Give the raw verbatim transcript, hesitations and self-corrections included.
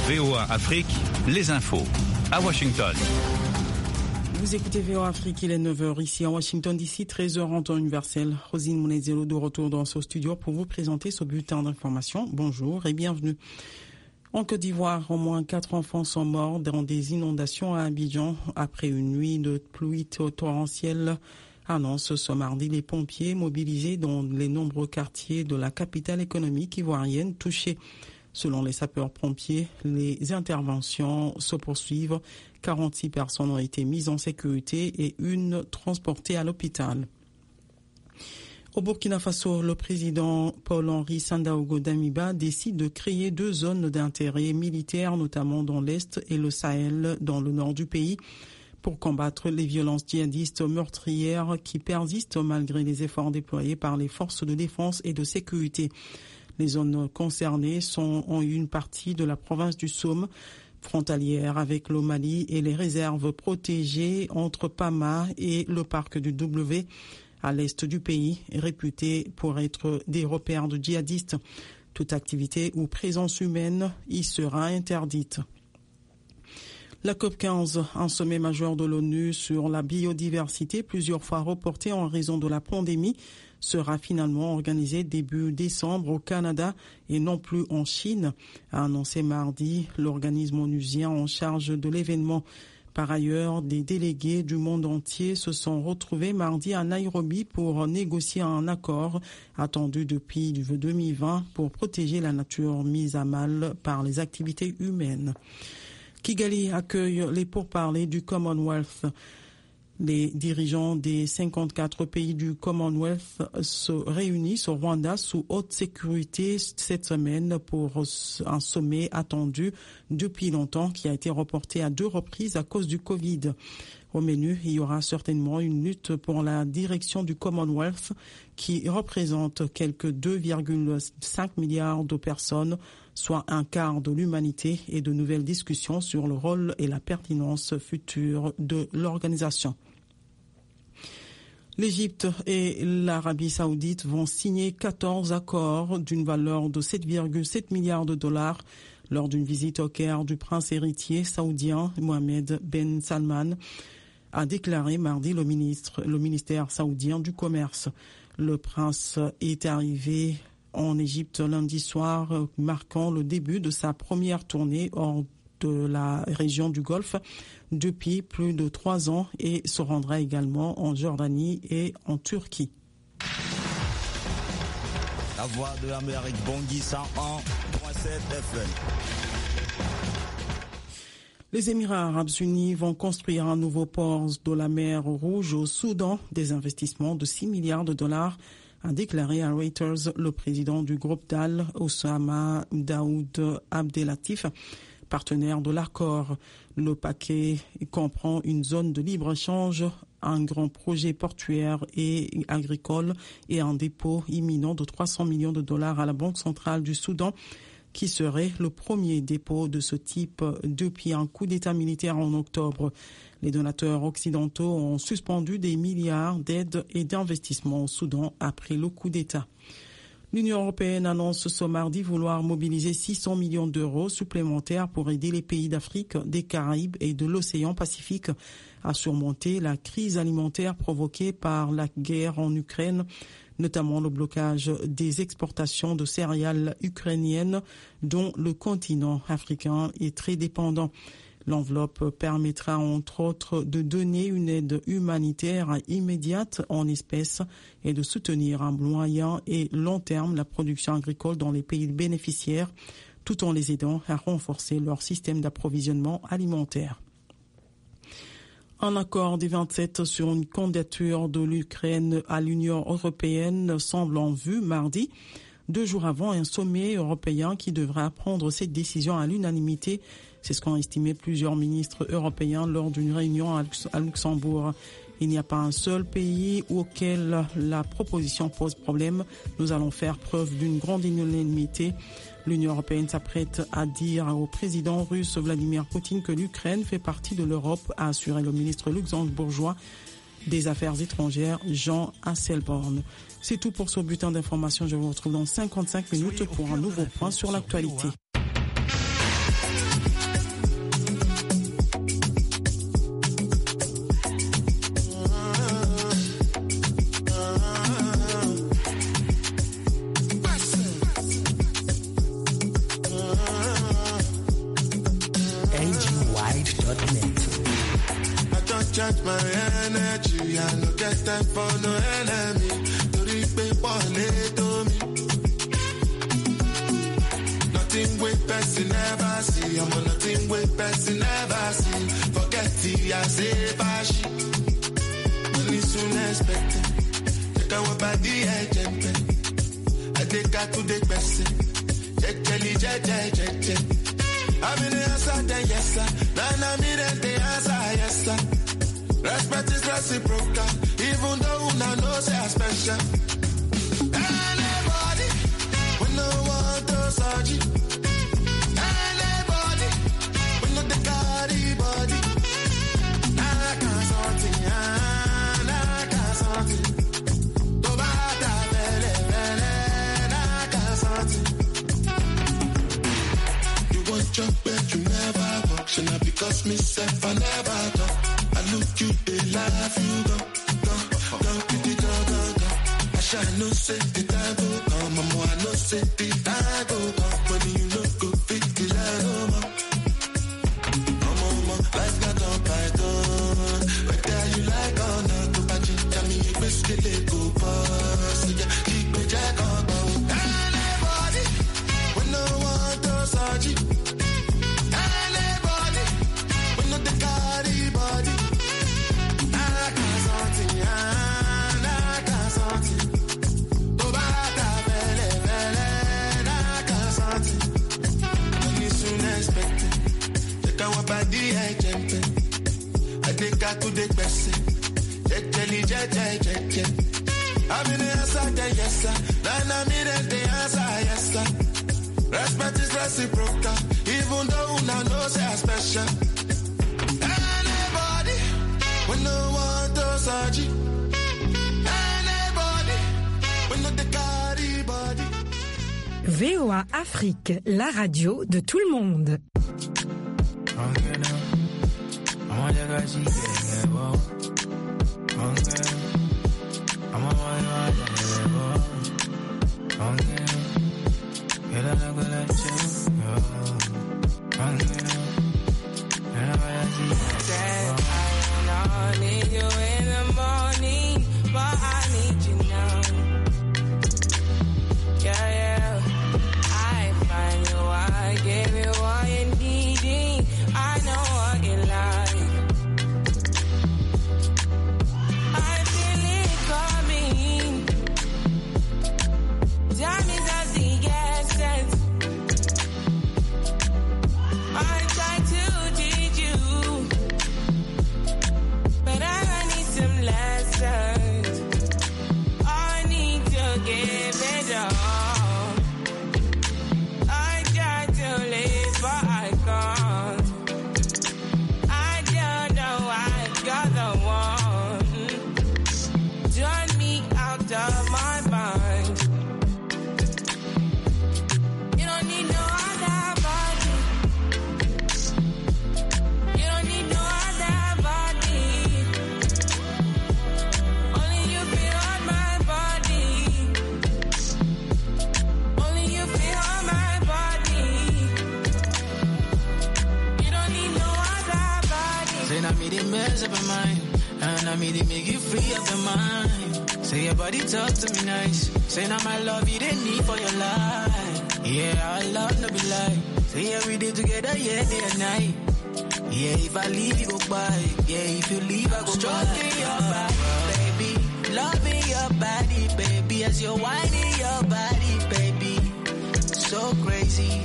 V O A Afrique, les infos. À Washington. Vous écoutez V O A Afrique, il est neuf heures ici à Washington, d'ici treize heures en temps universel. Rosine Mounezelo de retour dans ce studio pour vous présenter ce bulletin d'information. Bonjour et bienvenue. En Côte d'Ivoire, au moins quatre enfants sont morts dans des inondations à Abidjan après une nuit de pluie torrentielle. Annonce ce mardi les pompiers mobilisés dans les nombreux quartiers de la capitale économique ivoirienne touchés. Selon les sapeurs-pompiers, les interventions se poursuivent. quarante-six personnes ont été mises en sécurité et une transportée à l'hôpital. Au Burkina Faso, le président Paul-Henri Sandaogo Damiba décide de créer deux zones d'intérêt militaire, notamment dans l'Est et le Sahel, dans le nord du pays, pour combattre les violences djihadistes meurtrières qui persistent malgré les efforts déployés par les forces de défense et de sécurité. Les zones concernées sont en une partie de la province du Somme, frontalière avec le Mali, et les réserves protégées entre Pama et le parc du W, à l'est du pays, réputé pour être des repères de djihadistes. Toute activité ou présence humaine y sera interdite. La COP quinze, un sommet majeur de l'ONU sur la biodiversité, plusieurs fois reporté en raison de la pandémie, sera finalement organisé début décembre au Canada et non plus en Chine, a annoncé mardi l'organisme onusien en charge de l'événement. Par ailleurs, des délégués du monde entier se sont retrouvés mardi à Nairobi pour négocier un accord attendu depuis deux mille vingt pour protéger la nature mise à mal par les activités humaines. Kigali accueille les pourparlers du Commonwealth. Les dirigeants des cinquante-quatre pays du Commonwealth se réunissent au Rwanda sous haute sécurité cette semaine pour un sommet attendu depuis longtemps qui a été reporté à deux reprises à cause du Covid. Au menu, il y aura certainement une lutte pour la direction du Commonwealth qui représente quelques deux virgule cinq milliards de personnes, soit un quart de l'humanité, et de nouvelles discussions sur le rôle et la pertinence future de l'organisation. L'Égypte et l'Arabie saoudite vont signer quatorze accords d'une valeur de sept virgule sept milliards de dollars lors d'une visite au Caire du prince héritier saoudien Mohamed Ben Salman, a déclaré mardi le ministre, le ministère saoudien du Commerce. Le prince est arrivé en Égypte lundi soir, marquant le début de sa première tournée hors de la région du Golfe depuis plus de trois ans et se rendra également en Jordanie et en Turquie. La voix de l'Amérique, Bangui cent un virgule sept F M. Les Émirats arabes unis vont construire un nouveau port de la mer Rouge au Soudan, des investissements de six milliards de dollars, a déclaré à Reuters le président du groupe D A L, Oussama Daoud Abdelatif, partenaire de l'accord. Le paquet comprend une zone de libre-échange, un grand projet portuaire et agricole et un dépôt imminent de trois cents millions de dollars à la Banque centrale du Soudan, qui serait le premier dépôt de ce type depuis un coup d'État militaire en octobre. Les donateurs occidentaux ont suspendu des milliards d'aides et d'investissements au Soudan après le coup d'État. L'Union européenne annonce ce mardi vouloir mobiliser six cents millions d'euros supplémentaires pour aider les pays d'Afrique, des Caraïbes et de l'océan Pacifique à surmonter la crise alimentaire provoquée par la guerre en Ukraine, notamment le blocage des exportations de céréales ukrainiennes dont le continent africain est très dépendant. L'enveloppe permettra entre autres de donner une aide humanitaire immédiate en espèces et de soutenir à moyen et long terme la production agricole dans les pays bénéficiaires, tout en les aidant à renforcer leur système d'approvisionnement alimentaire. Un accord des vingt-sept sur une candidature de l'Ukraine à l'Union européenne semble en vue mardi, deux jours avant un sommet européen qui devra prendre cette décision à l'unanimité. C'est ce qu'ont estimé plusieurs ministres européens lors d'une réunion à Luxembourg. Il n'y a pas un seul pays auquel la proposition pose problème. Nous allons faire preuve d'une grande unanimité. L'Union européenne s'apprête à dire au président russe Vladimir Poutine que l'Ukraine fait partie de l'Europe, a assuré le ministre luxembourgeois des Affaires étrangères, Jean Asselborn. C'est tout pour ce bulletin d'information. Je vous retrouve dans cinquante-cinq minutes pour un nouveau point sur l'actualité. my energy. I no get time for no enemy. To reap it to me. Nothing with person never see. I'm on nothing with person never see. Forget the I say bashi. Money soon expected. Take our body agent. I take out to the person. Check jelly, check, check, check, check. I'm in the answer, then yes, sir. Then I'm in the answer, yes, sir. Respect is reciprocal, even though I know say I special. Anybody, we no want to search it. Anybody, we no the carry body. I can't sort it, I can't sort it. To bata vele vele, I can't sort it. You want your bed, you never walk. Should not because myself I never talk. I look you, they laugh, you go, go, go, go, go, go, go. I shall no say the time go come, mama, I no say the time go come. When you look go fit the line, no more. Come on, mama, life got on python. Whether you like or not, to patch it, tell me if it's the go pass. Yeah, keep me jack on, go. Anybody, we no want to search it. Anybody, we no the carry body. To the person, check, jelly, check, check, check, check. I'm in the answer, then yes, sir. Then I'm in the answer, yes, sir. Respect is reciprocal, even though I know say I special. Anybody, we no want to search it. Anybody, we no the carry body. V O A Afrique, la radio de tout le monde. Talk to me nice. Say now my love you didn't need for your life. Yeah, our love no be lie. Say yeah we did together, yeah, day and night. Yeah, if I leave you go by. Yeah, if you leave I go stroking your body, baby. Loving your body, baby. As you're whining your body, baby. So crazy.